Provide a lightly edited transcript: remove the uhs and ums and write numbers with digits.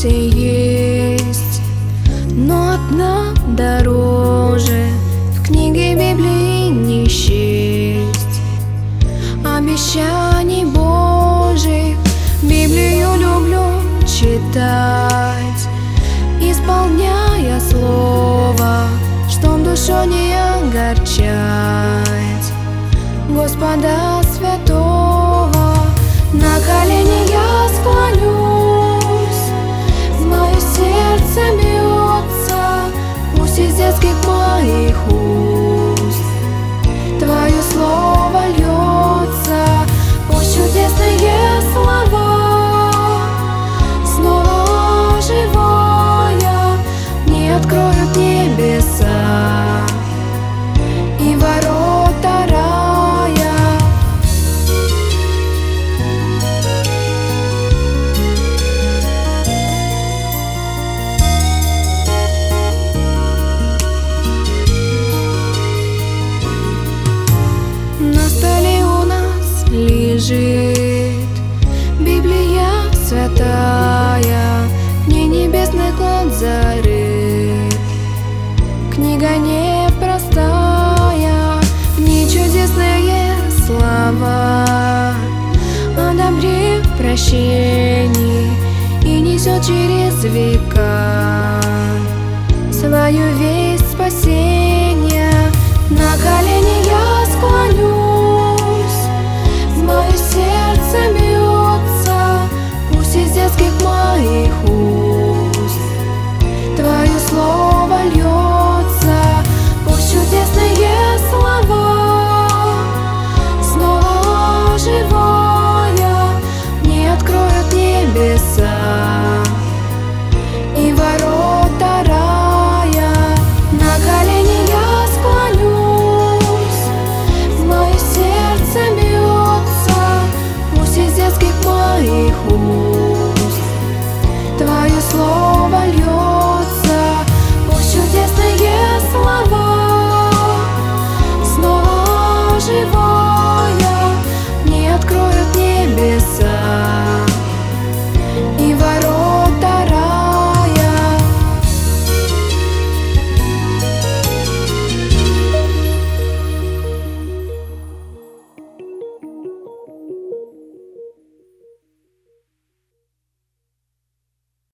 свете есть, но одна дороже в книге Библии не счесть. Обещаний Божьих Библию люблю читать, исполняя слово, чтоб душу не огорчать. Господа святого на колени я склонюсь, мое сердце бьется, пусть из детских моих уст Твое слово льется, пусть чудесные слова снова живая не откроют небеса и ворота рая. На столе у нас лежит Библия святая, в ней небесный клад зарыт. Книга непростая, в ней чудесные слова о добре, прощении, и несет через века свою весть спасения. На колени я склонюсь, мое сердце бьется, пусть из детских моих